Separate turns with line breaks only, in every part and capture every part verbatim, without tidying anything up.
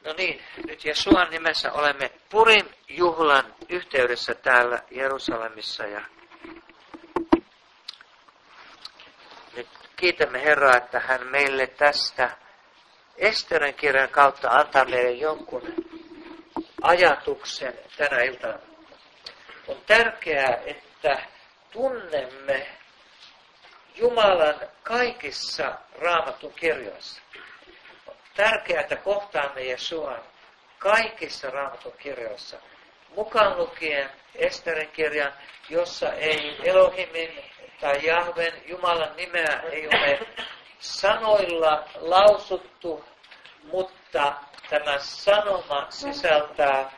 No niin, nyt Jesuan nimessä olemme Purim-juhlan yhteydessä täällä Jerusalemissa ja nyt kiitämme Herraa, että hän meille tästä Esterin kirjan kautta antaa meille jonkun ajatuksen tänä iltana. On tärkeää, että tunnemme Jumalan kaikissa Raamatun kirjoissa. On tärkeää, että kohtaamme Jesuan kaikissa Raamatun kirjoissa. Mukaan lukien Esterin kirjan, jossa ei Elohimin tai Jahven Jumalan nimeä ei ole sanoilla lausuttu, mutta tämä sanoma sisältää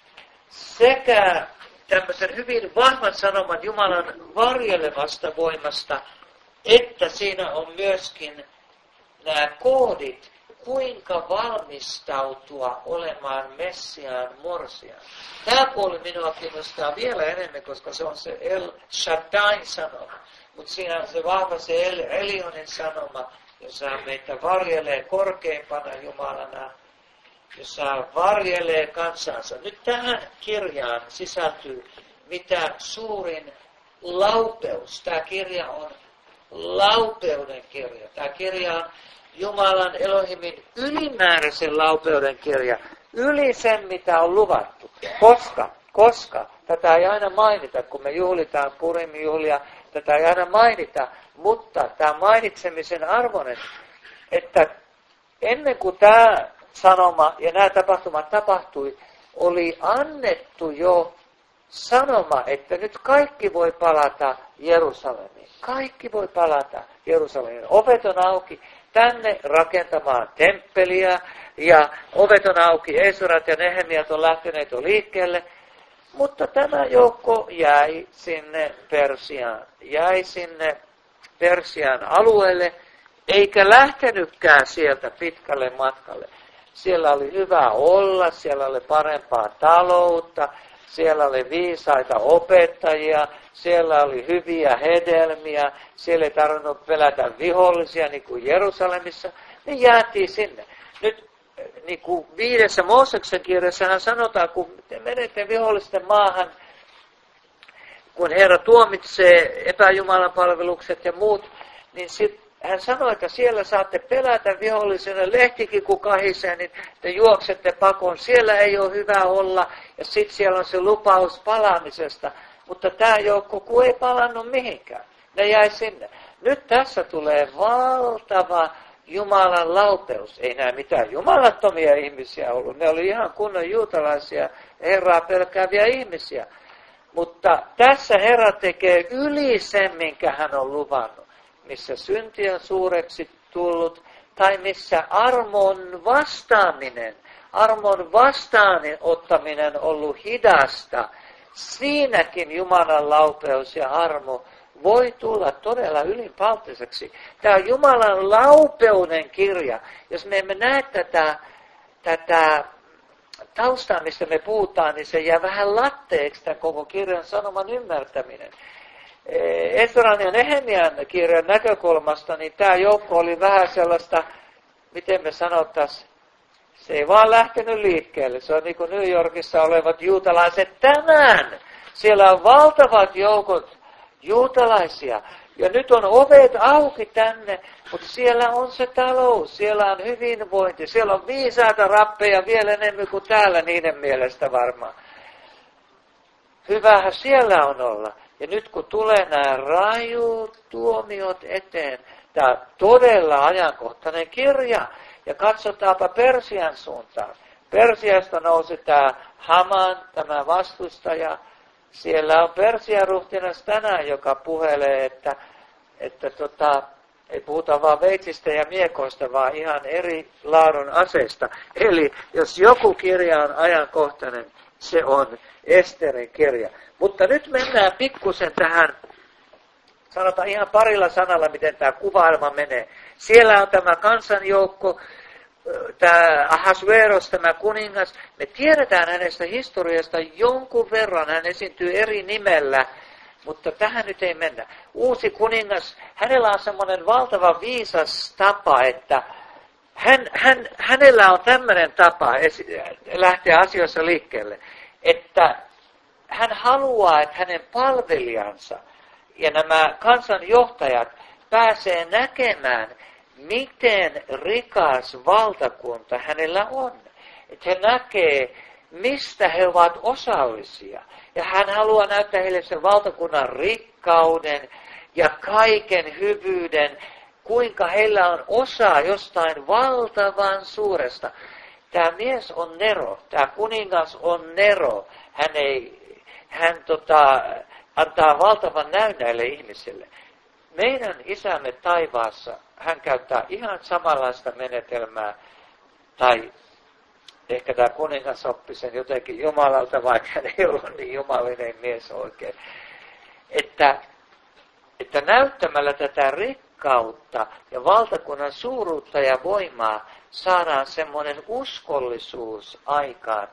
sekä tämmöisen hyvin vahvan sanoman Jumalan varjelevasta voimasta, että siinä on myöskin nämä koodit, kuinka valmistautua olemaan Messiaan morsian. Tämä puoli minua kiinnostaa vielä enemmän, koska se on se El Shaddain sanoma. Mutta siinä on se vahva se El Elionin sanoma, jossa meitä varjelee korkeimpana Jumalana, jossa varjelee kansansa. Nyt tähän kirjaan sisältyy mitä suurin laupeus. Tämä kirja on laupeuden kirja. Tämä kirja on Jumalan Elohimin ylimääräisen laupeuden kirja. Yli sen, mitä on luvattu. Koska, koska, tätä ei aina mainita, kun me juhlitaan Purim-juhlia, tätä ei aina mainita, mutta tämä mainitsemisen arvoinen, että ennen kuin tämä sanoma ja nämä tapahtumat tapahtui, oli annettu jo sanoma, että nyt kaikki voi palata Jerusalemiin. Kaikki voi palata Jerusalemiin. Ovet on auki tänne rakentamaan temppeliä ja ovet on auki. Esurat ja Nehemiat on lähteneet jo liikkeelle. Mutta tämä joukko jäi sinne Persiaan, jäi sinne Persian alueelle, eikä lähtenytkään sieltä pitkälle matkalle. Siellä oli hyvä olla, siellä oli parempaa taloutta, siellä oli viisaita opettajia, siellä oli hyviä hedelmiä, siellä ei tarvinnut pelätä vihollisia niin kuin Jerusalemissa, niin jäätiin sinne. Nyt niin kuin viidessä Mooseksen kirjassahan sanotaan, kun te menette vihollisten maahan, kun Herra tuomitsee epäjumalan palvelukset ja muut, niin sit hän sanoi, että siellä saatte pelätä vihollisena, lehtikin kun kahisee, niin te juoksette pakoon. Siellä ei ole hyvä olla ja sitten siellä on se lupaus palaamisesta. Mutta tämä joukko kun ei palannut mihinkään, ne jäi sinne. Nyt tässä tulee valtava Jumalan laupeus. Ei näe mitään jumalattomia ihmisiä ollut. Ne oli ihan kunnon juutalaisia, Herraa pelkääviä ihmisiä. Mutta tässä Herra tekee yli sen, minkä hän on luvannut. Missä synti on suureksi tullut, tai missä armon vastaaminen, armon vastaanottaminen on ollut hidasta. Siinäkin Jumalan laupeus ja armo voi tulla todella ylinpalttiseksi. Tämä on Jumalan laupeuden kirja. Jos me emme näe tätä, tätä taustaa, mistä me puhutaan, niin se jää vähän latteeksi tämän koko kirjan sanoman ymmärtäminen. Esran ja Nehemian kirjan näkökulmasta, niin tämä joukko oli vähän sellaista, miten me sanottaisiin, se ei vaan lähtenyt liikkeelle. Se on niin kuin New Yorkissa olevat juutalaiset tänään. Siellä on valtavat joukot juutalaisia. Ja nyt on ovet auki tänne, mutta siellä on se talous, siellä on hyvinvointi, siellä on viisaita rappeja vielä enemmän kuin täällä niiden mielestä varmaan. Hyvähän siellä on olla. Ja nyt kun tulee nämä rajut tuomiot eteen, tämä on todella ajankohtainen kirja. Ja katsotaanpa Persian suuntaan. Persiasta nousi tämä Haman, tämä vastustaja. Siellä on Persian ruhtinas tänään, joka puhelee, että, että tota, ei puhuta vaan veitsistä ja miekoista, vaan ihan eri laadun aseista. Eli jos joku kirja on ajankohtainen, se on Esterin kirja. Mutta nyt mennään pikkusen tähän, sanotaan ihan parilla sanalla, miten tämä kuvailma menee. Siellä on tämä kansanjoukko, tämä Ahasveros, tämä kuningas. Me tiedetään hänestä historiasta jonkun verran, hän esiintyy eri nimellä, mutta tähän nyt ei mennä. Uusi kuningas, hänellä on semmoinen valtava viisas tapa, että hän, hän, hänellä on tämmöinen tapa lähteä asioissa liikkeelle, että hän haluaa, että hänen palvelijansa ja nämä kansanjohtajat pääsee näkemään, miten rikas valtakunta hänellä on. Että he näkee, mistä he ovat osallisia. Ja hän haluaa näyttää heille sen valtakunnan rikkauden ja kaiken hyvyyden, kuinka heillä on osa jostain valtavan suuresta. Tämä mies on Nero, tämä kuningas on Nero. Hän, ei, hän tota, antaa valtavan näyn näille ihmisille. Meidän isämme taivaassa, hän käyttää ihan samanlaista menetelmää, tai ehkä tämä kuningas oppi sen jotenkin Jumalalta, vaikka hän ei ollut niin jumalinen mies oikein. Että, että näyttämällä tätä rikkautta ja valtakunnan suuruutta ja voimaa saadaan semmoinen uskollisuus aikaan.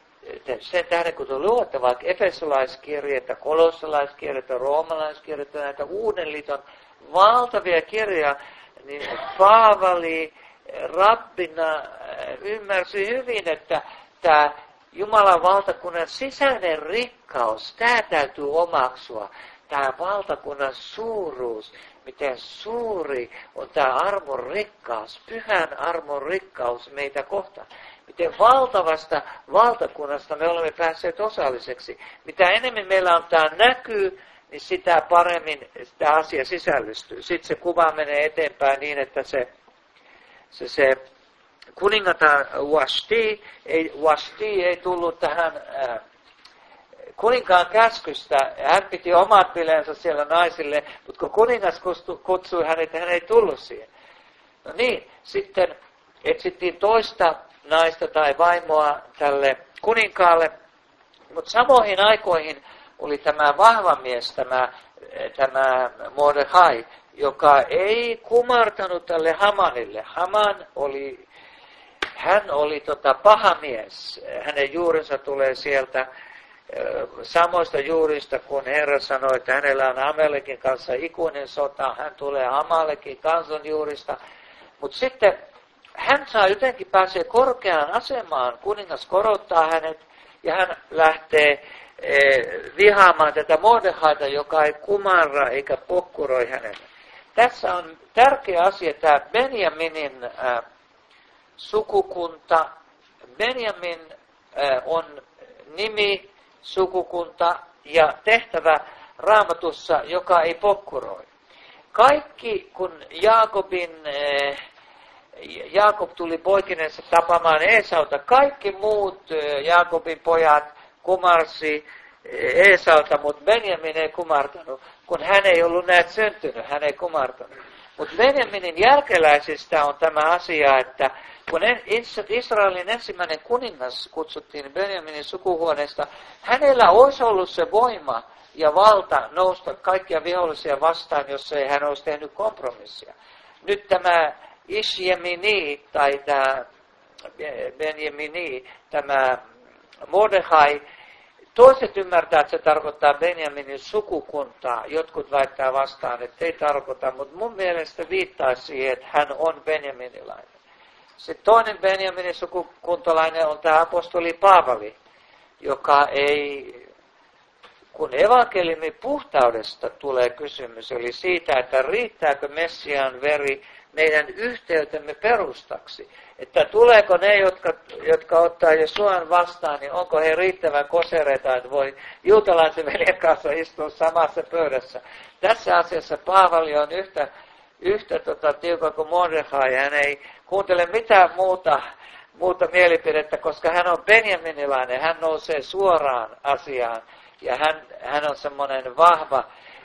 Sen tähden, kun te luotte vaikka efesolaiskirjeitä, kolossalaiskirjeitä, roomalaiskirjeitä, näitä uuden liiton valtavia kirjoja, niin Paavali rabbina ymmärsi hyvin, että tämä Jumalan valtakunnan sisäinen rikkaus, tämä täytyy omaksua. Tämä valtakunnan suuruus, miten suuri on tämä armon rikkaus, pyhän armon rikkaus meitä kohtaan. Miten valtavasta valtakunnasta me olemme päässeet osalliseksi. Mitä enemmän meillä on tämä näkyy, niin sitä paremmin tämä asia sisällystyy. Sitten se kuva menee eteenpäin niin, että se, se, se kuningatar Vashti ei, Vashti ei tullut tähän ää, kuninkaan käskystä. Hän piti omat bileensä siellä naisille, mutta kun kuningas kutsui hänet, hän ei tullut siihen. No niin, sitten etsittiin toista naista tai vaimoa tälle kuninkaalle, mutta samoihin aikoihin oli tämä vahva mies, tämä, tämä Mordechai, joka ei kumartanut tälle Hamanille. Haman oli, hän oli tota paha mies. Hänen juurensa tulee sieltä samoista juurista, kun Herra sanoi, että hänellä on Amalekin kanssa ikuinen sota. Hän tulee Amalekin kansan juurista. Mutta sitten hän saa jotenkin pääsee korkeaan asemaan. Kuningas korottaa hänet ja hän lähtee vihaamaan tätä Mordechaita, joka ei kumarra eikä pokkuroi hänelle. Tässä on tärkeä asia tämä Benjaminin äh, sukukunta. Benjamin äh, on nimi, sukukunta ja tehtävä Raamatussa, joka ei pokkuroi. Kaikki, kun Jaakobin, äh, Jaakob tuli poikinensa tapamaan Eesauta, kaikki muut äh, Jaakobin pojat kumarsi Eesalta, mutta Benjamin ei kumartanut, kun hän ei ollut näet syntynyt, hän ei kumartanut. Mutta Benjaminin jälkeläisistä on tämä asia, että kun Israelin ensimmäinen kuningas kutsuttiin Benjaminin sukuhuoneesta, hänellä olisi ollut se voima ja valta nousta kaikkia vihollisia vastaan, jos ei hän olisi tehnyt kompromissia. Nyt tämä Ishjemini tai tämä Benjamini, tämä Mordechai, toiset ymmärtää, että se tarkoittaa Benjaminin sukukuntaa. Jotkut väittää vastaan, että ei tarkoita, mutta mun mielestä viittaa siihen, että hän on benjaminilainen. Sitten toinen Benjaminin sukukuntalainen on tämä apostoli Paavali, joka ei, kun evankeliumin puhtaudesta tulee kysymys, eli siitä, että riittääkö Messiaan veri meidän yhteytemme perustaksi. Että tuleeko ne, jotka, jotka ottaa Jesuan vastaan, niin onko he riittävän kosereita, että voi juutalaisen veljen kanssa istua samassa pöydässä. Tässä asiassa Paavali on yhtä, yhtä tota, tiukka kuin Mordechai. Hän ei kuuntele mitään muuta, muuta mielipidettä, koska hän on benjaminilainen. Hän nousee suoraan asiaan ja hän, hän on semmoinen vahva.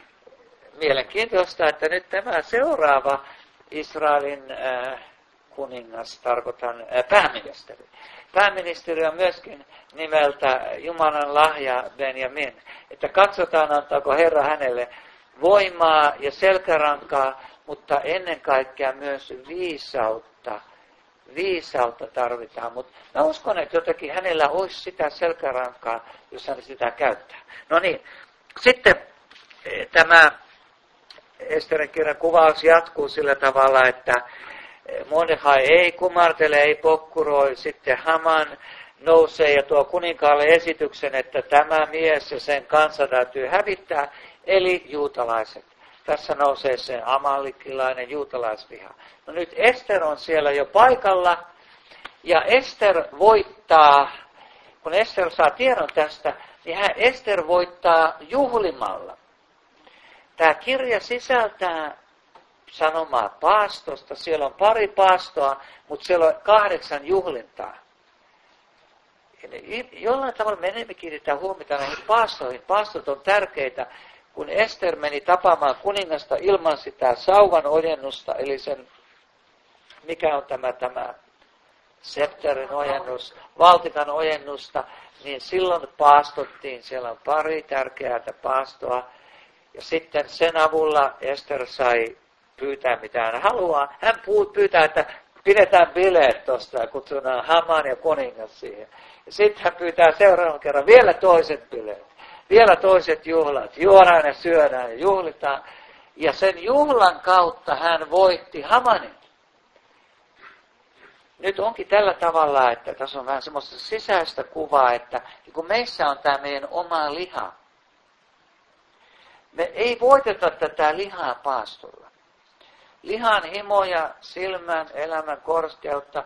Mielenkiintoista, että nyt tämä seuraava Israelin äh, kuningas, tarkoitan äh, pääministeri. Pääministeri on myöskin nimeltä Jumalan lahja Benjamin. Että katsotaan, antaako Herra hänelle voimaa ja selkärankaa, mutta ennen kaikkea myös viisautta. Viisautta tarvitaan, mutta mä uskon, että jotenkin hänellä olisi sitä selkärankaa, jos hän sitä käyttää. No niin, sitten tämä Esterin kirjan kuvaus jatkuu sillä tavalla, että Mordechai ei kumartele, ei pokkuroi, sitten Haman nousee ja tuo kuninkaalle esityksen, että tämä mies ja sen kansa täytyy hävittää, eli juutalaiset. Tässä nousee se amalikilainen juutalaisviha. No nyt Ester on siellä jo paikalla, ja Ester voittaa, kun Ester saa tiedon tästä, niin hän Ester voittaa juhlimalla. Tämä kirja sisältää sanomaa paastosta. Siellä on pari paastoa, mutta siellä on kahdeksan juhlintaa. Jollain tavalla me enemmän kiinnitetään huomiota näihin paastoihin. Paastot on tärkeitä. Kun Ester meni tapaamaan kuningasta ilman sitä sauvan ojennusta, eli sen, mikä on tämä, tämä septerin ojennus, valtikan ojennusta, niin silloin paastottiin. Siellä on pari tärkeää paastoa. Ja sitten sen avulla Ester sai pyytää mitä hän haluaa. Hän pyytää, että pidetään bileet tuosta ja kutsutaan Haman ja kuningas siihen. Ja sitten hän pyytää seuraavan kerran vielä toiset bileet. Vielä toiset juhlat. Juodaan ja syödään ja juhlitaan. Ja sen juhlan kautta hän voitti Hamanin. Nyt onkin tällä tavalla, että tässä on vähän semmoista sisäistä kuvaa, että kun meissä on tämä meidän oma liha, me ei voiteta tätä lihaa paastolla. Lihan himoja, silmän, elämän korskeutta,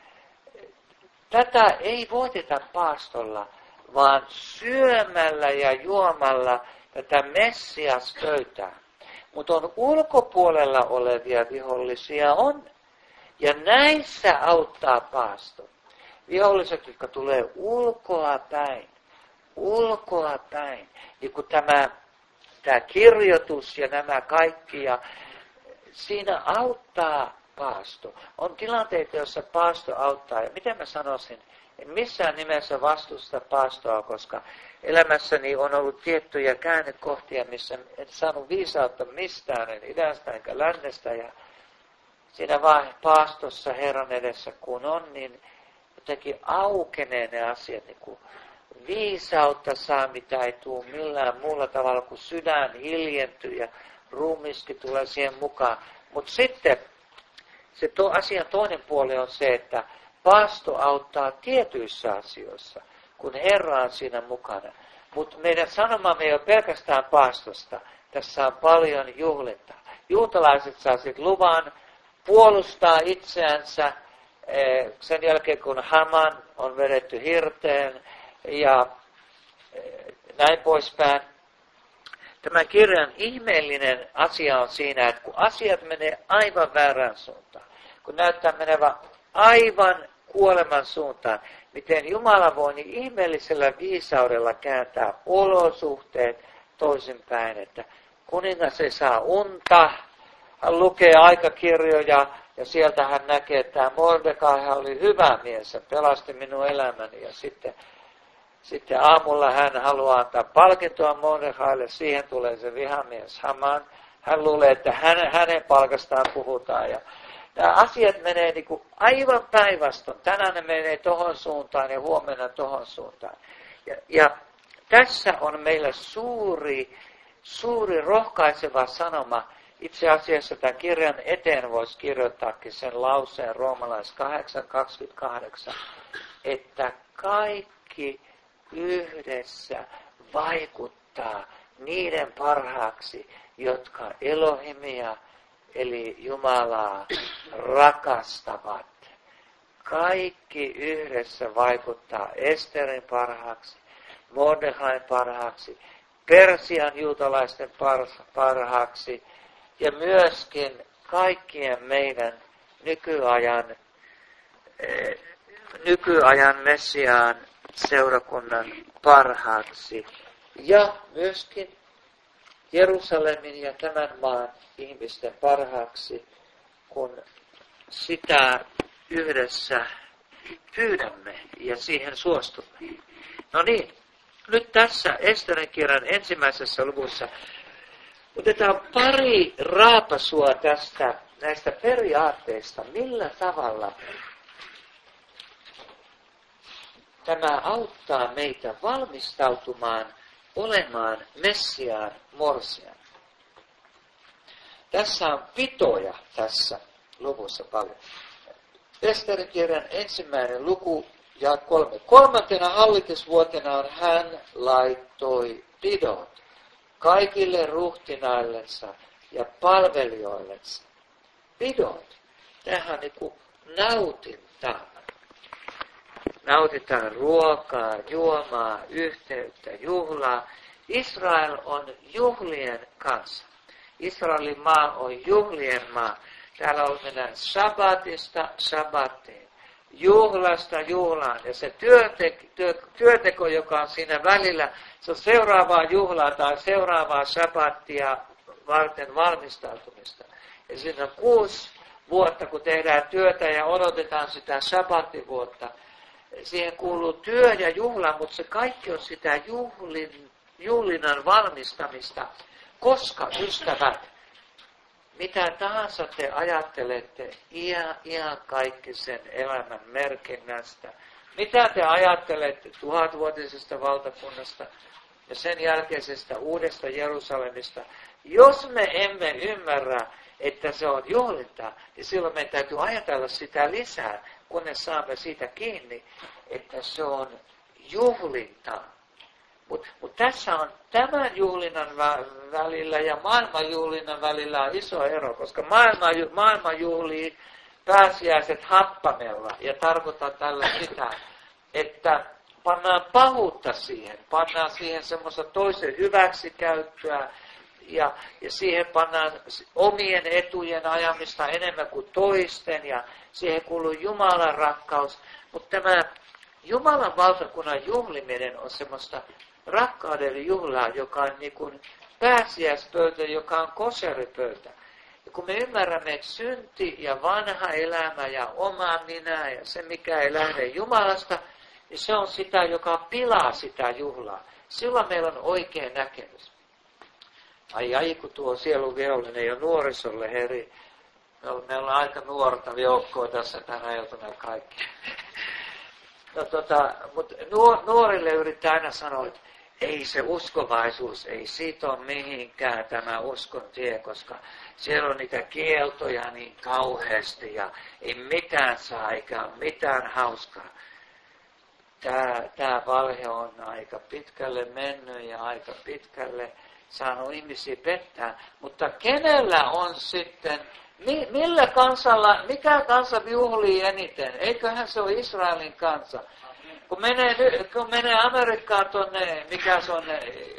tätä ei voiteta paastolla, vaan syömällä ja juomalla tätä Messias-pöytää. Mutta on ulkopuolella olevia vihollisia on. Ja näissä auttaa paasto. Viholliset, jotka tulee ulkoa päin. Ulkoa päin. Niin kuin tämä, tämä kirjoitus ja nämä kaikki. Ja siinä auttaa paasto. On tilanteita, joissa paasto auttaa. Ja miten mä sanoisin? En missään nimessä vastusta paastoa, koska elämässäni on ollut tiettyjä käännekohtia, missä en saanut viisautta mistään, en idästä enkä lännestä. Ja siinä vaan paastossa Herran edessä kun on, niin jotenkin aukenee ne asiat. Niin kuin viisautta saa, mitä ei tule millään muulla tavalla, kuin sydän hiljentyy ja ruumiskin tulee siihen mukaan. Mutta sitten se to, asian toinen puoli on se, että paasto auttaa tietyissä asioissa, kun Herra on siinä mukana. Mutta meidän sanomamme ei ole pelkästään paastosta. Tässä on paljon juhlintaa. Juutalaiset saa sitten luvan puolustaa itseänsä sen jälkeen, kun Haman on vedetty hirteen ja näin poispäin. Tämän kirjan ihmeellinen asia on siinä, että kun asiat menee aivan väärään suuntaan, kun näyttää menevän aivan kuoleman suuntaan, miten Jumala voi niin ihmeellisellä viisaudella kääntää olosuhteet toisinpäin, että kuningas ei saa unta, hän lukee aikakirjoja ja sieltä hän näkee, että tämä Mordechai oli hyvä mies ja pelasti minun elämäni. Ja sitten, sitten aamulla hän haluaa antaa palkintoa Mordechaille, siihen tulee se vihamies Haman. Hän luulee, että hänen, hänen palkastaan puhutaan. Ja nämä asiat menee niin kuin aivan päinvastoin. Tänään ne menee tohon suuntaan ja huomenna tohon suuntaan. Ja, ja tässä on meillä suuri, suuri rohkaiseva sanoma. Itse asiassa tämän kirjan eteen voisi kirjoittaakin sen lauseen roomalais kahdeksan kaksikymmentäkahdeksan, että kaikki yhdessä vaikuttaa niiden parhaaksi, jotka Elohimia, eli Jumalaa, rakastavat. Kaikki yhdessä vaikuttaa Esterin parhaaksi, Mordechain parhaaksi, Persian juutalaisten parhaaksi, ja myöskin kaikkien meidän nykyajan, eh, nykyajan Messiaan seurakunnan parhaaksi. Ja myöskin Jerusalemin ja tämän maan ihmisten parhaaksi, kun sitä yhdessä pyydämme ja siihen suostumme. No niin, nyt tässä Esterin kirjan ensimmäisessä luvussa otetaan pari raapasua tästä, näistä periaatteista, millä tavalla tämä auttaa meitä valmistautumaan olemaan Messiaan morsian. Tässä on pitoja tässä luvussa paljon. Esterin kirjan ensimmäinen luku ja kolme. Kolmantena hallitusvuotenaan hän laittoi pidot kaikille ruhtinaillensa ja palvelijoillensa. Pidot. Tähän on niin kuin nautinta. Nautitaan ruokaa, juomaa, yhteyttä, juhlaa. Israel on juhlien kanssa. Israelin maa on juhlien maa. Täällä on mennään sabbatista sabbattiin. Juhlasta juhlaan. Ja se työteko, työ, työteko, joka on siinä välillä, se on seuraavaa juhlaa tai seuraavaa sabbattia varten valmistautumista. Ja siinä on kuusi vuotta, kun tehdään työtä ja odotetaan sitä sabbattivuotta. Siihen kuuluu työ ja juhla, mutta se kaikki on sitä juhlin, juhlinnan valmistamista. Koska, ystävät, mitä tahansa te ajattelette ihan, ihan kaikki sen elämän merkinnästä, mitä te ajattelette tuhatvuotisesta valtakunnasta ja sen jälkeisestä uudesta Jerusalemista, jos me emme ymmärrä, että se on juhlintaa, niin silloin meidän täytyy ajatella sitä lisää, kunnes saamme siitä kiinni, että se on juhlintaa. Mutta mut tässä on tämän juhlinnan välillä ja maailman juhlinnan välillä on iso ero, koska maailma, maailma juhlii pääsiäiset happamella ja tarkoittaa tällä sitä, että pannaan pahuutta siihen, pannaan siihen semmoista toisen hyväksikäyttöä ja, ja siihen pannaan omien etujen ajamista enemmän kuin toisten ja siihen kuuluu Jumalan rakkaus, mutta tämä Jumalan valtakunnan juhliminen on semmoista rakkauden juhlaa, joka on niin kuin pääsiäispöytä, joka on koseripöytä. Ja kun me ymmärrämme, että synti ja vanha elämä ja oma minä ja se, mikä ei lähde Jumalasta, niin se on sitä, joka pilaa sitä juhlaa. Silloin meillä on oikea näkemys. Ai ai, kun tuo sielun vihollinen jo nuorisolle heri. Me ollaan aika nuorta joukkoa tässä tänä iltana kaikki. No tota, mutta nuorille yrittää aina sanoa, että ei se uskovaisuus, ei siitä ole mihinkään tämä uskon tie, koska siellä on niitä kieltoja niin kauheasti ja ei mitään saa eikä ole mitään hauskaa. Tämä, tämä valhe on aika pitkälle mennyt ja aika pitkälle saanut ihmisiä pettää, mutta kenellä on sitten, millä kansalla, mikä kansa juhlii eniten? Eiköhän se ole Israelin kansa. Kun menee, kun menee Amerikkaan tuonne, mikä se on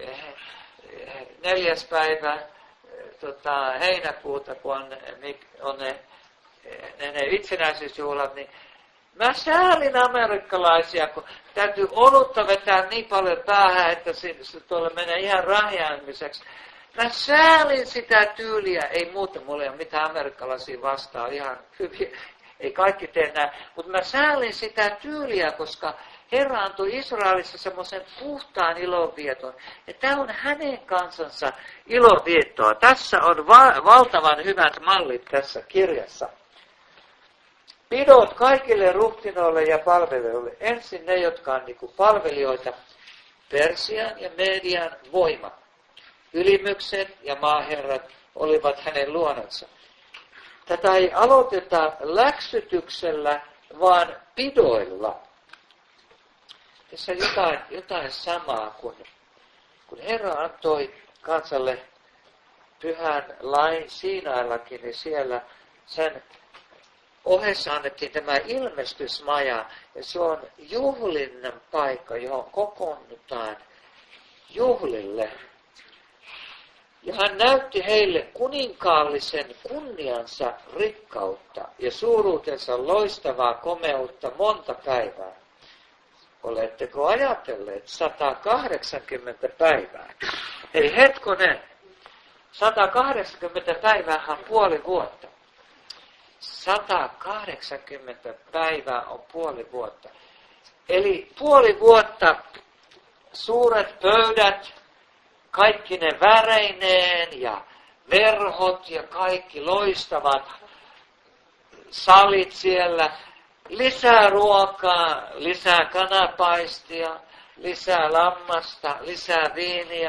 neljäs päivä tota, heinäkuuta, kun on, on ne, ne, ne itsenäisyysjuhlat, niin mä säälin amerikkalaisia, kun täytyy olutta vetää niin paljon päähän, että se, se tuolla menee ihan rahjaamiseksi. Mä säälin sitä tyyliä, ei muuta, mulla ei ole mitään amerikkalaisia vastaan, ihan hyviä, ei kaikki tee näin, mutta mä säälin sitä tyyliä, koska Herra antoi Israelissa semmoisen puhtaan ilonvieton, ja tämä on hänen kansansa ilonviettoa. Tässä on va- valtavan hyvät mallit tässä kirjassa. Pidot kaikille ruhtinoille ja palvelijoille. Ensin ne, jotka on niin kuin palvelijoita, Persian ja Median voima. Ylimykset ja maaherrat olivat hänen luonansa. Tätä ei aloiteta läksytyksellä, vaan pidoilla. Tässä on jotain, jotain samaa, kun, kun Herra antoi kansalle pyhän lain Siinaillakin, niin siellä sen ohessa annettiin tämä ilmestysmaja, ja se on juhlinnan paikka, johon kokoonnutaan juhlille. Ja hän näytti heille kuninkaallisen kunniansa rikkautta ja suuruutensa loistavaa komeutta monta päivää. Oletteko ajatelleet sata kahdeksankymmentä päivää? Ei hetkonen, sata kahdeksankymmentä päivää on puoli vuotta. sata kahdeksankymmentä päivää on puoli vuotta. Eli puoli vuotta suuret pöydät, kaikki ne väreineen ja verhot ja kaikki loistavat salit siellä. Lisää ruokaa, lisää kanapaistia, lisää lammasta, lisää viiniä,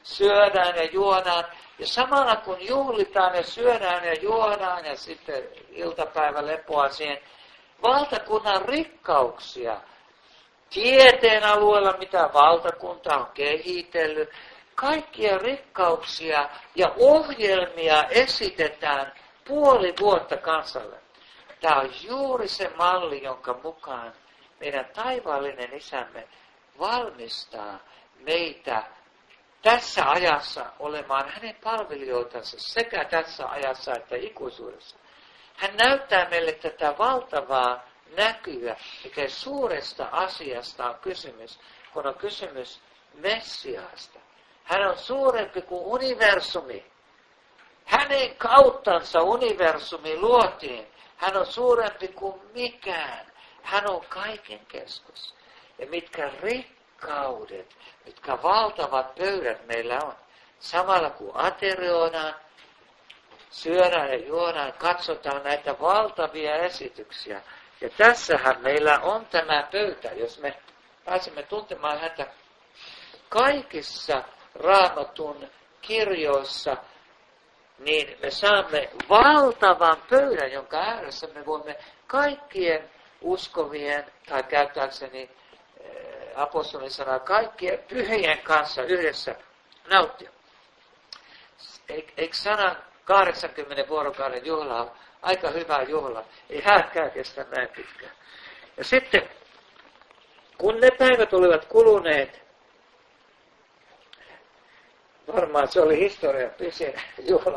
syödään ja juodaan. Ja samalla kun juhlitaan ja syödään ja juodaan ja sitten iltapäivä lepoa siihen, valtakunnan rikkauksia, tieteen alueella, mitä valtakunta on kehitellyt, kaikkia rikkauksia ja ohjelmia esitetään puoli vuotta kansalle. Tämä on juuri se malli, jonka mukaan meidän taivaallinen isämme valmistaa meitä tässä ajassa olemaan hänen palvelijoitansa sekä tässä ajassa että ikuisuudessa. Hän näyttää meille tätä valtavaa näkyä, miten suuresta asiasta on kysymys, kun on kysymys Messiaasta. Hän on suurempi kuin universumi. Hänen kauttansa universumi luotiin. Hän on suurempi kuin mikään. Hän on kaiken keskus. Ja mitkä rikkaudet, mitkä valtavat pöydät meillä on. Samalla kun aterioidaan, syödään ja juodaan, katsotaan näitä valtavia esityksiä. Ja tässähän meillä on tämä pöytä, jos me pääsemme tuntemaan häntä kaikissa Raamatun kirjoissa, niin me saamme valtavan pöydän, jonka ääressä me voimme kaikkien uskovien, tai käyttääkseni apostolin sanaa, kaikkien pyhien kanssa yhdessä nauttia. Eikö sana kahdeksankymmenen vuorokauden juhla ole aika hyvä juhla? Ei hänkään kestä näin pitkään. Ja sitten, kun ne päivät olivat kuluneet, varmaan se oli historian pisin juhla.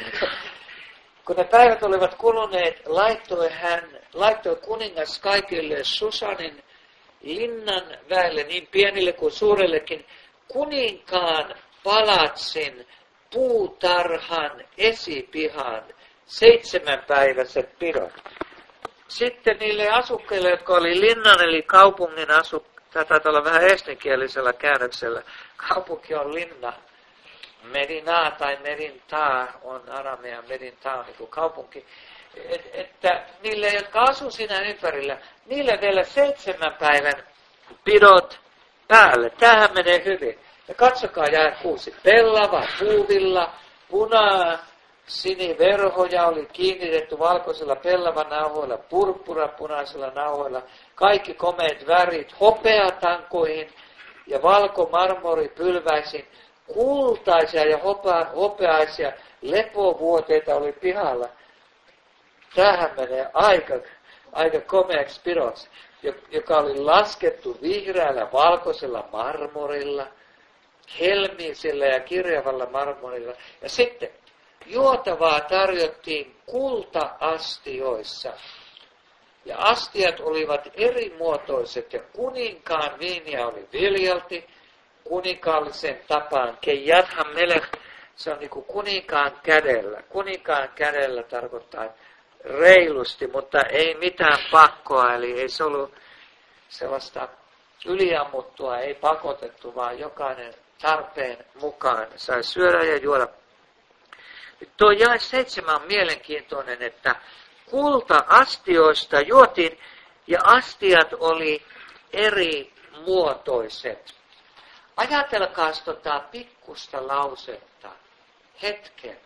Kun ne päivät olivat kuluneet, laittoi hän, laittoi kuningas kaikille Susanin linnan väelle, niin pienille kuin suurellekin, kuninkaan palatsin puutarhan esipihan seitsemänpäiväiset pidot. Sitten niille asukkeille, jotka oli linnan eli kaupungin asukkeille, tämä taitaa olla vähän estenkielisellä käännöksellä, kaupunki on linna. Medinaa tai Medintaa on aramea, Medintaa on niin kuin kaupunki. Et, että niille, jotka asuu siinä ympärillä, niille vielä seitsemän päivän pidot päälle. Tämähän menee hyvin. Ja katsokaa jää kuusi. Pellava, puuvilla, punaa, siniverhoja oli kiinnitetty valkoisilla pellavanauhoilla, purppura punaisilla nauhoilla, kaikki komeat värit hopeatankoihin ja valkomarmori pylväisin. Kultaisia ja hopeaisia lepovuoteita oli pihalla. Tämähän menee aika, aika komeaksi pidoksi, joka oli laskettu vihreällä valkoisella marmorilla, helmiisellä ja kirjavalla marmorilla. Ja sitten juotavaa tarjottiin kulta-astioissa. Ja astiat olivat erimuotoiset ja kuninkaan viiniä oli viljalti. Kuninkaallisen tapaan, kejadhan melech, se on niin kuin kuninkaan kädellä. Kuninkaan kädellä tarkoittaa reilusti, mutta ei mitään pakkoa, eli ei se ollut sellaista yliammuttua, ei pakotettu, vaan jokainen tarpeen mukaan sai syödä ja juoda. Nyt tuo jae seitsemän on mielenkiintoinen, että kulta-astioista juotiin ja astiat oli eri muotoiset. Ajatelkaa tota pikkusta lausetta hetken.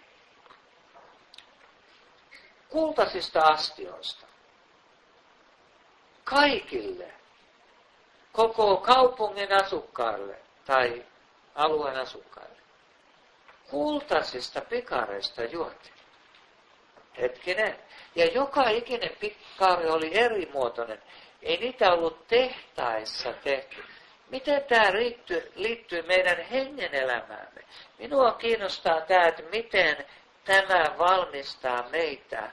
Kultaisista astioista. Kaikille. Koko kaupungin asukkaille tai alueen asukkaille. Kultaisista pikareista juotiin. Hetkinen. Ja joka ikinen pikari oli erimuotoinen. Ei niitä ollut tehtaissa tehty. Miten tämä liittyy, liittyy meidän hengen elämäämme? Minua kiinnostaa tämä, että miten tämä valmistaa meitä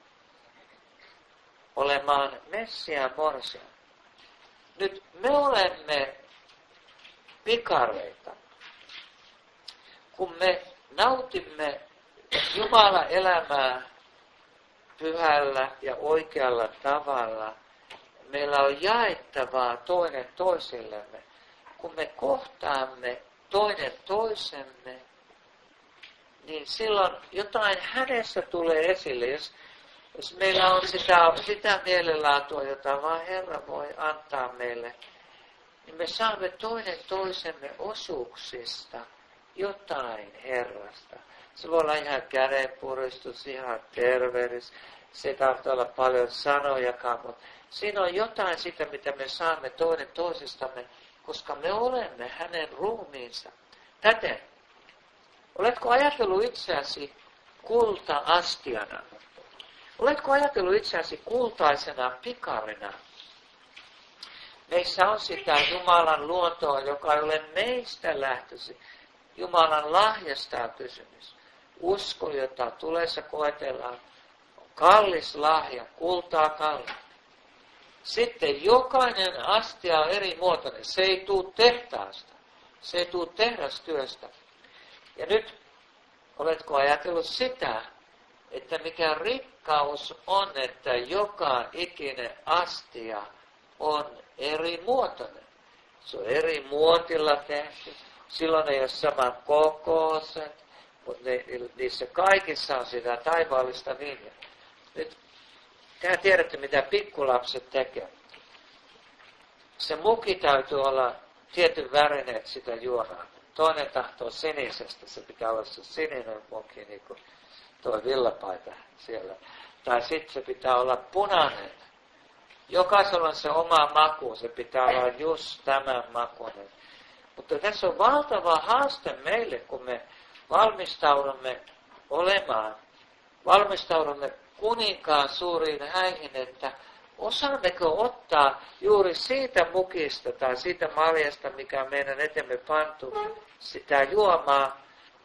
olemaan Messiaan morsia. Nyt me olemme pikareita. Kun me nautimme Jumalan elämää pyhällä ja oikealla tavalla, meillä on jaettavaa toinen toisillemme. Kun me kohtaamme toinen toisemme, niin silloin jotain hänessä tulee esille. Jos, jos meillä on sitä, sitä mielenlaatua, jota vaan Herra voi antaa meille, niin me saamme toinen toisemme osuuksista jotain Herrasta. Se voi olla ihan kädenpuristus, ihan tervehdys. Se ei tarvitse olla paljon sanojakaan, mutta siinä on jotain sitä, mitä me saamme toinen toisistamme, koska me olemme hänen ruumiinsa. Täten, oletko ajatellut itseäsi kulta-astiana? Oletko ajatellut itseäsi kultaisena pikarina? Meissä on sitä Jumalan luontoa, joka ei ole meistä lähtöisin. Jumalan lahjasta on kysymys. Usko, jota tulessa koetellaan, on kallis lahja, kultaa kallis. Sitten jokainen astia on eri muotoinen. Se ei tule tehtaasta. Se ei tule tehdastyöstä. Ja nyt, oletko ajatellut sitä, että mikä rikkaus on, että joka ikinen astia on eri muotoinen. Se on eri muotilla tehty. Silloin ei ole saman kokoiset, mutta ne, niissä kaikissa on sitä taivaallista viiniä. Nyt tehän tiedätte, mitä pikkulapset tekee. Se muki täytyy olla tietyn värinen, että sitä juodaan. Toinen tahtoo sinisestä, se pitää olla se sininen muki, niin kuin tuo villapaita siellä. Tai sitten se pitää olla punainen. Jokaisella on se oma maku, se pitää olla just tämän makuinen. Mutta tässä on valtava haaste meille, kun me valmistaudumme olemaan, valmistaudumme kuninkaan suuriin häihin, että osaammeko ottaa juuri siitä mukista tai siitä maljasta, mikä meidän etemme pantu, sitä juomaa.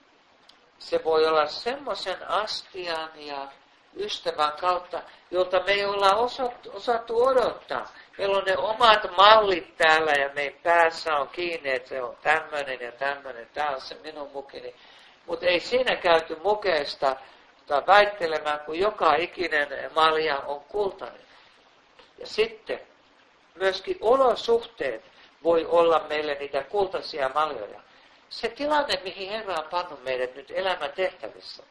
Se voi olla semmoisen astian ja ystävän kautta, jolta me ei olla osattu odottaa. Meillä on ne omat mallit täällä ja meidän päässä on kiinni, että se on tämmöinen ja tämmöinen, tämä on se minun mukini. Mutta ei siinä käyty mukeista tai väittelemään, kun joka ikinen malja on kultainen. Ja sitten myöskin olosuhteet voi olla meille niitä kultaisia maljoja. Se tilanne, mihin Herra on pannut meidät nyt elämän tehtävissä.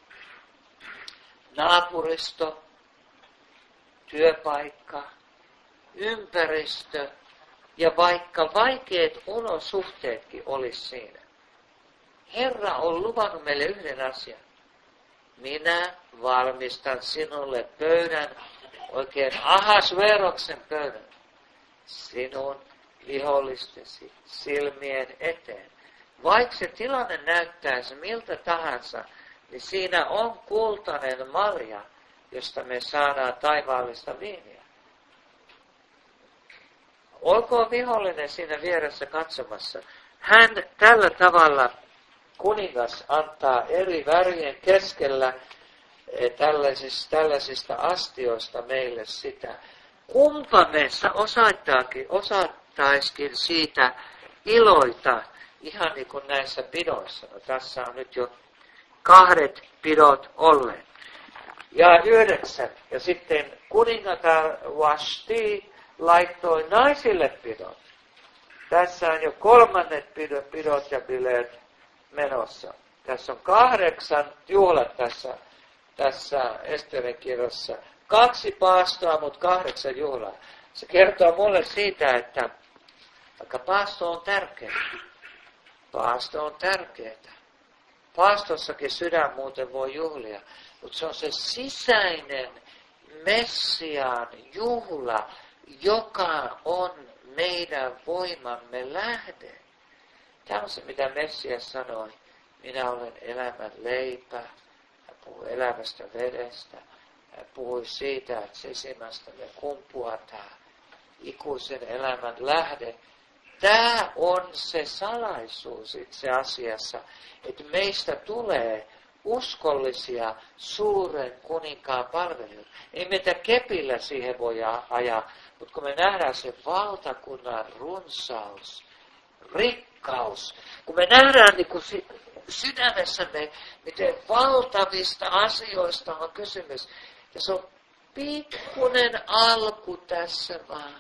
Naapuristo, työpaikka, ympäristö ja vaikka vaikeat olosuhteetkin olisi siinä. Herra on luvannut meille yhden asian. Minä valmistan sinulle pöydän, oikein Ahasveroksen pöydän, sinun vihollistesi silmien eteen. Vaikka se tilanne näyttäisi miltä tahansa, niin siinä on kultainen marja, josta me saadaan taivaallista viiniä. Olkoon vihollinen siinä vieressä katsomassa. Hän tällä tavalla, kuningas, antaa eri värien keskellä tällaisista, tällaisista astioista meille sitä. Kumpa meissä osattaisikin siitä iloita, ihan niin kuin näissä pidoissa. No, tässä on nyt jo kahdet pidot olleet. Ja yhdeksän. Ja sitten kuningatar Vashti laittoi naisille pidot. Tässä on jo kolmannet pidot, pidot ja bileet menossa. Tässä on kahdeksan juhlat tässä, tässä Esterin kirjassa. Kaksi paastoa, mutta kahdeksan juhlaa. Se kertoo mulle siitä, että vaikka paasto on tärkeä. Paasto on tärkeää. Paastossakin sydän muuten voi juhlia, mutta se on se sisäinen Messiaan juhla, joka on meidän voimamme lähde. Tämä on se, mitä Messias sanoi. Minä olen elämän leipä. Hän puhui elämästä vedestä. Hän puhui siitä, että sisimmästä me kumpuaa tämä ikuisen elämän lähde. Tämä on se salaisuus itse asiassa, että meistä tulee uskollisia suuren kuninkaan palvelijoita. Ei meitä kepillä siihen voi ajaa, mutta kun me nähdään se valtakunnan runsaus, rikkaus, kun me nähdään niin kuin sydämessämme, miten valtavista asioista on kysymys, ja se on pikkunen alku tässä vaan.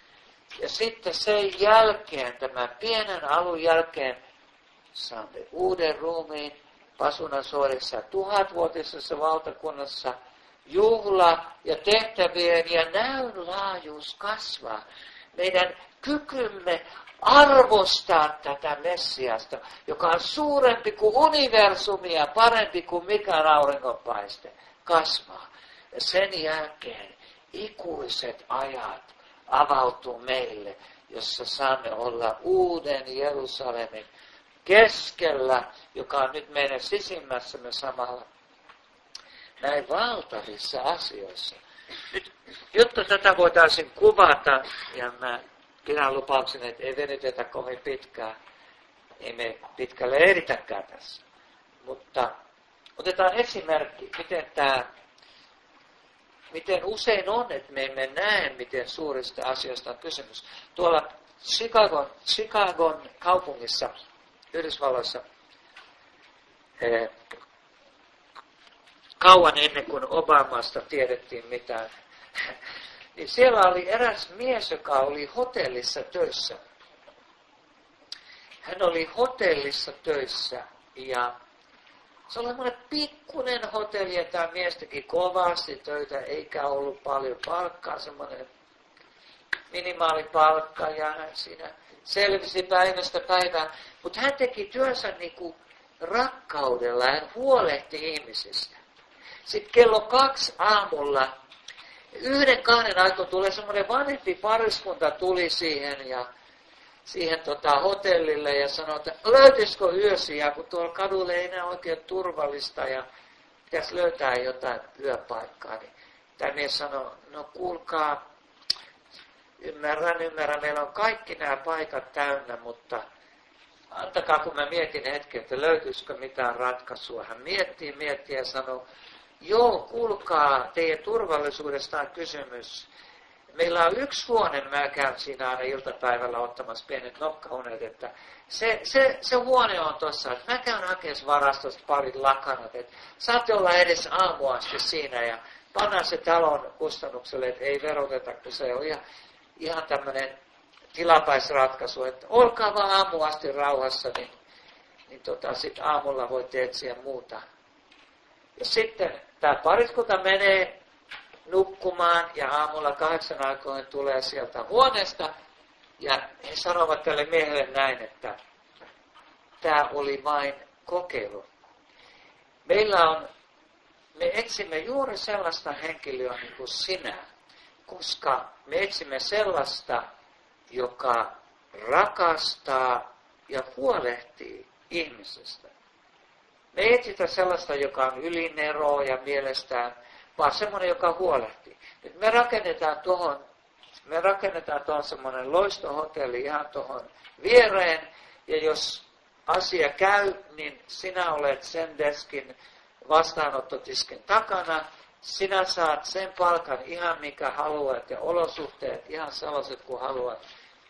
Ja sitten sen jälkeen, tämän pienen alun jälkeen, saamme uuden ruumiin pasunan suorissa tuhatvuotisessa valtakunnassa. Juhla ja tehtävien ja näön laajuus kasvaa. meidän kykymme arvostaa tätä Messiasta, joka on suurempi kuin universumi ja parempi kuin mikään auringonpaiste, kasvaa. Ja sen jälkeen ikuiset ajat avautuu meille, jossa saamme olla uuden Jerusalemin keskellä, joka on nyt meidän sisimmässämme samalla näin valtavissa asioissa. Nyt, jotta tätä voitaisiin kuvata, ja mä pidän lupauksen, että ei venytetä kovin pitkään, ei me pitkälle eritäkään tässä. Mutta otetaan esimerkki, miten tämä, miten usein on, että me emme näe, miten suurista asioista on kysymys. Tuolla Chicagon, Chicagon kaupungissa, Yhdysvalloissa, eh, kauan ennen kuin Obamasta tiedettiin mitään, niin siellä oli eräs mies, joka oli hotellissa töissä. Hän oli hotellissa töissä ja se oli semmoinen pikkuinen hotelli, ja tämä mies teki kovasti töitä, eikä ollut paljon palkkaa, semmoinen minimaalipalkka, ja hän siinä selvisi päivästä päivään. Mutta hän teki työnsä niinku rakkaudella, hän huolehti ihmisistä. Sitten kello kaksi aamulla, yhden kahden aikaan tulee semmoinen vanhempi pariskunta tuli siihen ja siihen tota, hotellille ja sanoi, että löytyisikö yösiä, kun tuolla kadulla ei enää oikein turvallista ja pitäisi löytää jotain yöpaikkaa. Niin tämä mies sanoi, no kuulkaa, ymmärrän, ymmärrän, meillä on kaikki nämä paikat täynnä, mutta antakaa, kun mä mietin hetken, että löytyisikö mitään ratkaisua. Hän miettii, miettii ja sanoi, joo, kuulkaa, teidän turvallisuudesta on kysymys. Meillä on yksi huone, mä käyn siinä aina iltapäivällä ottamassa pienet nokkaunet, että se, se, se huone on tossa, että mä käyn hakemaan varastosta parit lakanat, että saatte olla edes aamu asti siinä ja pannaan se talon kustannukselle, että ei veroteta, kun se on ihan, ihan tämmöinen tilapäisratkaisu, että olkaa vaan aamu asti rauhassa, niin, niin tota, sitten aamulla voitte etsiä muuta. Ja sitten tämä pariskunta menee nukkumaan ja aamulla kahdeksan aikoin tulee sieltä huoneesta ja he sanovat tälle miehelle näin, että tämä oli vain kokeilu. Meillä on, me etsimme juuri sellaista henkilöä niin kuin sinä, koska me etsimme sellaista, joka rakastaa ja huolehtii ihmisestä. Me ei etsitä sellaista, joka on ylineroa ja mielestään, vaan semmoinen, joka huolehtii. Nyt me rakennetaan tuohon, me rakennetaan tuohon semmoinen loistohotelli ihan tuohon viereen, ja jos asia käy, niin sinä olet sen deskin vastaanottotiskin takana, sinä saat sen palkan ihan mikä haluat, ja olosuhteet ihan sellaiset kuin haluat.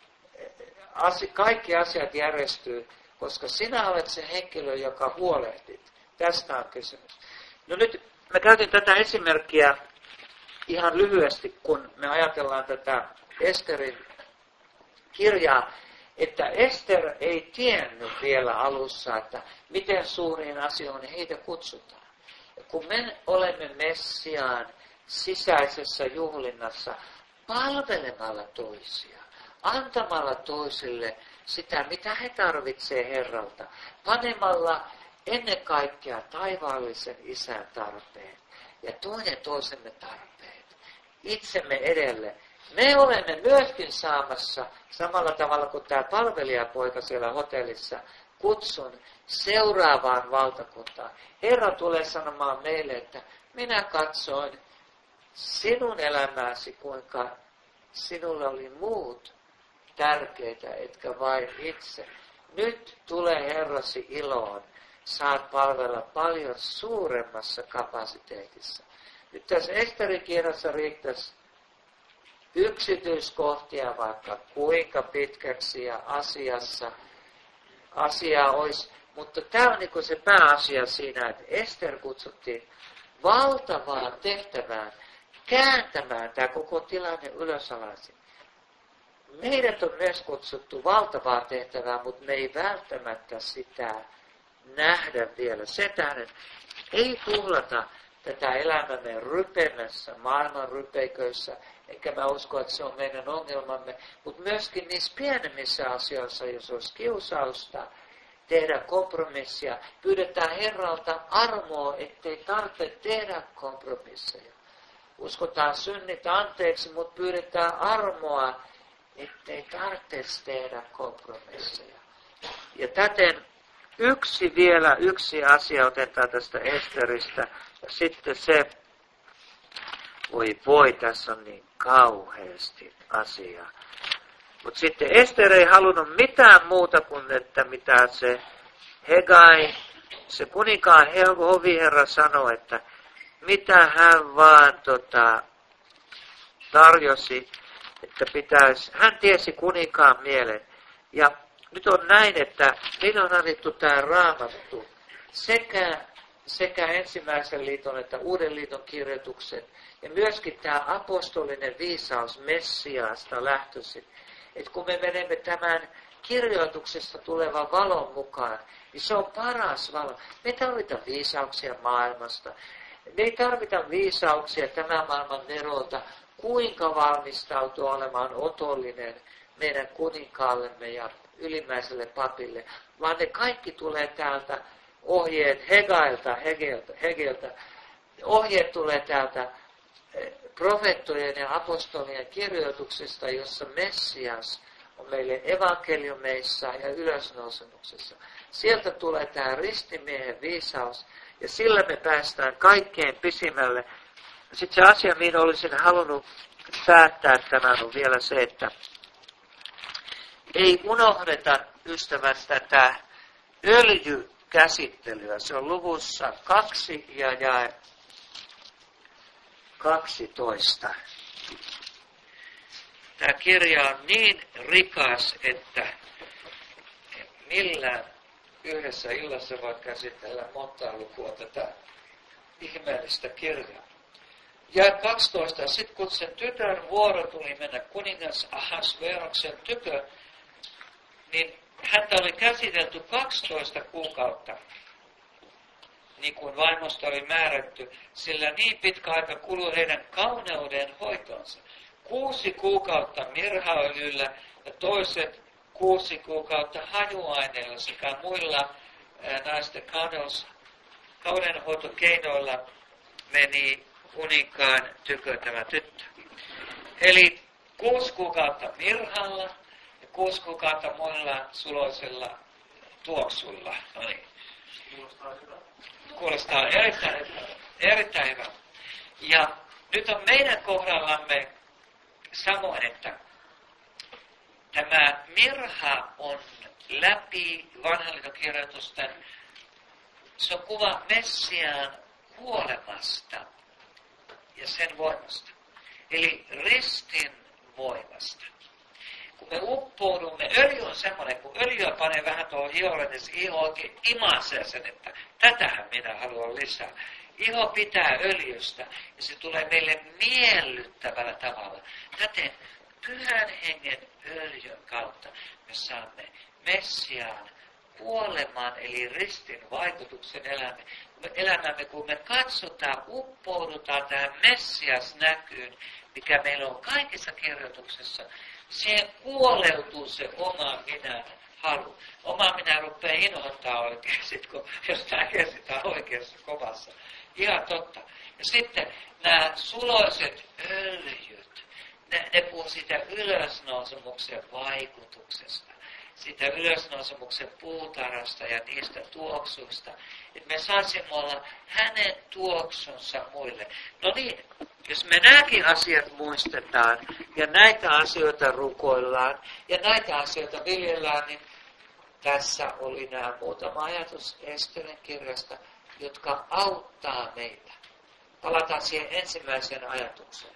Kaikki asiat järjestyy, koska sinä olet se henkilö, joka huolehtit. Tästä on kysymys. No nyt mä käytin tätä esimerkkiä ihan lyhyesti, kun me ajatellaan tätä Esterin kirjaa, että Ester ei tiennyt vielä alussa, että miten suuriin asioihin heitä kutsutaan. Ja kun me olemme Messiaan sisäisessä juhlinnassa palvelemalla toisia, antamalla toisille sitä, mitä he tarvitsevat Herralta, panemalla ennen kaikkea taivaallisen Isän tarpeet ja toinen toisemme tarpeet, itsemme edelle. Me olemme myöskin saamassa, samalla tavalla kuin tämä palvelijapoika siellä hotellissa, kutsun seuraavaan valtakuntaan. Herra tulee sanomaan meille, että minä katsoin sinun elämääsi, kuinka sinulla oli muut tärkeitä, etkä vain itse. Nyt tulee Herrasi iloon. Saat palvella paljon suuremmassa kapasiteetissa. Nyt tässä Esterin kirjassa riittäisi yksityiskohtia vaikka kuinka pitkäksi ja asiassa asiaa olisi. Mutta tämä on niin se pääasia siinä, että Ester kutsuttiin valtavaan tehtävään kääntämään tämä koko tilanne ylösalaisin. Meidät on myös kutsuttu valtavaan tehtävään, mutta me ei välttämättä sitä nähdä vielä. Sen tähden ei tuhlata tätä elämämme rypemässä, maailman rypeiköissä, Enkä mä usko, että se on meidän ongelmamme. Mutta myöskin niissä pienemmissä asioissa, jos olisi kiusausta, tehdä kompromissia. Pyydetään Herralta armoa, ettei tarvitse tehdä kompromisseja. Uskotaan synnit anteeksi, mutta pyydetään armoa, ettei tarvitse tehdä kompromisseja. Ja täten yksi vielä, yksi asia otetaan tästä Esteristä. Ja sitten se, voi voi, tässä on niin kauheasti asiaa. Mutta sitten Ester ei halunnut mitään muuta kuin, että mitä se Hegai, se kuninkaan hoviherra sanoi, että mitä hän vaan tota, tarjosi, että pitäisi, hän tiesi kuninkaan mielen. Ja nyt on näin, että meillä on annettu tämä Raamattu sekä, sekä ensimmäisen liiton että uuden liiton kirjoitukset ja myöskin tämä apostolinen viisaus Messiaasta lähtöisin. Että kun me menemme tämän kirjoituksesta tulevan valon mukaan, niin se on paras valo. Me ei tarvita viisauksia maailmasta. Me ei tarvita viisauksia tämän maailman nerolta, kuinka valmistautua olemaan otollinen meidän kuninkaallemme ja ylimmäiselle papille, vaan ne kaikki tulee täältä ohjeet Hegailta, Hegeltä, Hegeltä. Ohjeet tulee täältä profeettojen ja apostolien kirjoituksesta, jossa Messias on meille evankeliumeissa ja ylösnousemuksessa. Sieltä tulee tämä ristimiehen viisaus, ja sillä me päästään kaikkein pisimmälle. Sitten se asia, mihin olisin halunnut päättää tänään, on vielä se, että ei unohdeta, ystävät, tätä öljykäsittelyä. Se on luvussa kaksi ja jae kaksitoista. Tämä kirja on niin rikas, että millään yhdessä illassa voi käsitellä monta lukua tätä ihmeellistä kirjaa. Ja kaksitoista. Sitten kun sen tytön vuoro tuli mennä kuningas Ahasveroksen tykö, niin häntä oli käsitelty kaksitoista kuukautta, niin kuin vaimosta oli määrätty, sillä niin pitkä aika kului heidän kauneuden hoitonsa. Kuusi kuukautta mirhaöljyllä ja toiset kuusi kuukautta hajuaineilla sekä muilla ää, naisten kauneus, kaudenhoitokeinoilla meni kuninkaan tykö tämä tyttö. Eli kuusi kuukautta mirhalla ja kuusi kuukautta muilla suloisilla tuoksuilla. No niin. Kuulostaa erittäin, erittäin hyvä. Ja nyt on meidän kohdallamme samoin, että tämä mirha on läpi vanhan liiton kirjoitusten, se on kuva Messiaan kuolemasta ja sen voimasta. Eli ristin voimasta. Kun me uppoudumme, öljy on semmoinen, kun öljyä panee vähän tuohon hiolle, niin se iho oikein imasee sen, että tätähän minä haluan lisää. Iho pitää öljystä ja se tulee meille miellyttävällä tavalla. Täten pyhän hengen öljyn kautta me saamme Messiaan kuolemaan, eli ristin vaikutuksen elämä. elämämme, kun me katsotaan, uppoudutaan tähän Messias näkyyn, mikä meillä on kaikissa kirjoituksissa, siihen kuoleutuu se oma minä halu. Oma minä rupeaa inhottaa oikein, sit kun jostain käsitään oikeassa kovassa. Ihan totta. Ja sitten nämä suloiset öljyt, ne, ne puhuu siitä ylösnousemuksen vaikutuksesta, siitä ylösnousemuksen puutarasta ja niistä tuoksuista, että me saisimme olla hänen tuoksunsa muille. No niin, jos me nämäkin asiat muistetaan ja näitä asioita rukoillaan ja näitä asioita viljellään, niin tässä oli nämä muutama ajatus Esterin kirjasta, jotka auttaa meitä. Palataan siihen ensimmäiseen ajatukseen.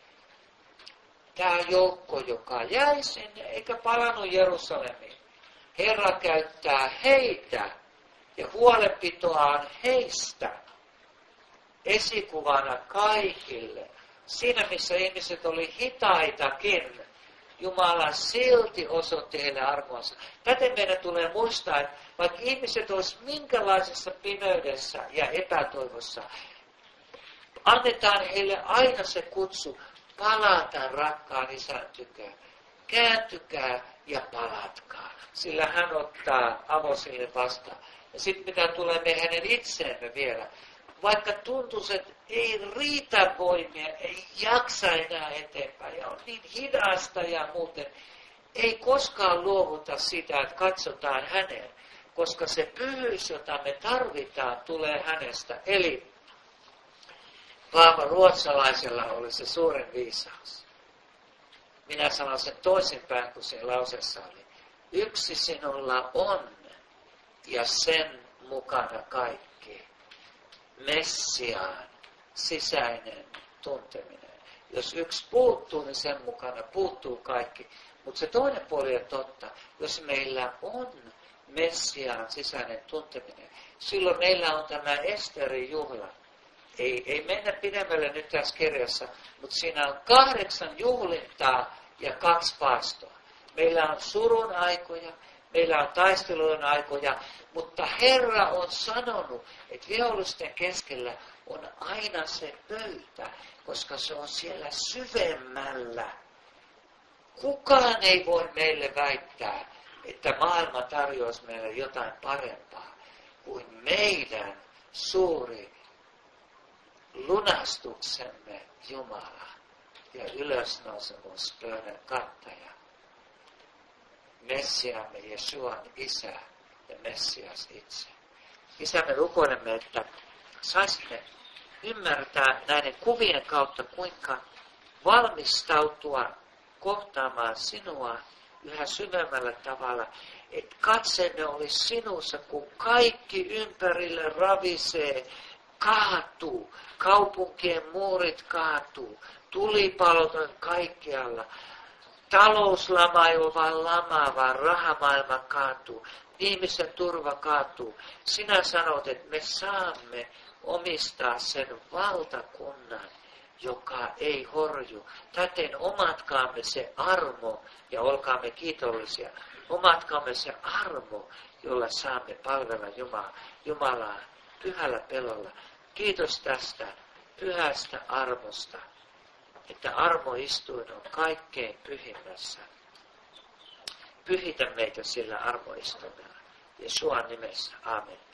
Tämä joukko, joka jäi sinne eikä palannut Jerusalemiin. Herra käyttää heitä ja huolenpitoaan heistä esikuvana kaikille. Siinä, missä ihmiset oli hitaitakin, Jumala silti osoitti heille armoansa. Täten meidän tulee muistaa, että vaikka ihmiset olisivat minkälaisessa pimeydessä ja epätoivossa, annetaan heille aina se kutsu, palata rakkaan isän tykö. Kääntykää ja palatkaa. Sillä hän ottaa avosille vastaan. Ja sitten mitä tulee me hänen itseemme vielä. Vaikka tuntuisi, että ei riitä voimia, ei jaksa enää eteenpäin ja on niin hidasta ja muuten. Ei koskaan luovuta sitä, että katsotaan häneen, koska se pyhyys, jota me tarvitaan, tulee hänestä. Eli Paavo ruotsalaisella oli se suuren viisaus. Minä sanon sen toisinpäin, kun siinä lauseessa oli. Yksi sinulla on ja sen mukana kaikki. Messiaan sisäinen tunteminen. Jos yksi puuttuu, niin sen mukana puuttuu kaikki. Mutta se toinen puoli on totta. Jos meillä on Messiaan sisäinen tunteminen, silloin meillä on tämä Esterin juhla. Ei, ei mennä pidemmälle nyt tässä kirjassa, mutta siinä on kahdeksan juhlintaa ja kaksi paastoa. Meillä on surun aikoja, meillä on taistelujen aikoja, mutta Herra on sanonut, että vihollisten keskellä on aina se pöytä, koska se on siellä syvemmällä. Kukaan ei voi meille väittää, että maailma tarjoaisi meille jotain parempaa kuin meidän suuri lunastuksemme Jumala ja ylösnousemuspöydän kattaja. Messiaamme Jesuan Isä ja Messias itse. Isä, me rukoilemme, että saisimme ymmärtää näiden kuvien kautta, kuinka valmistautua kohtaamaan sinua yhä syvemmällä tavalla, että katseemme olisi sinussa, kun kaikki ympärille ravisee, kaatuu, kaupunkien muurit kaatuu, tulipalot on kaikkialla, talouslama ei ole vaan lama, vaan rahamaailma kaatuu, ihmisen turva kaatuu. Sinä sanot, että me saamme omistaa sen valtakunnan, joka ei horju. Täten omatkaamme se armo, ja olkaamme kiitollisia, omatkaamme se armo, jolla saamme palvella Jumalaa, Jumalaa pyhällä pelolla. Kiitos tästä pyhästä armosta, että armoistuin on kaikkein pyhimmässä. Pyhitä meitä sillä armoistuimella. Jesuan nimessä. Amen.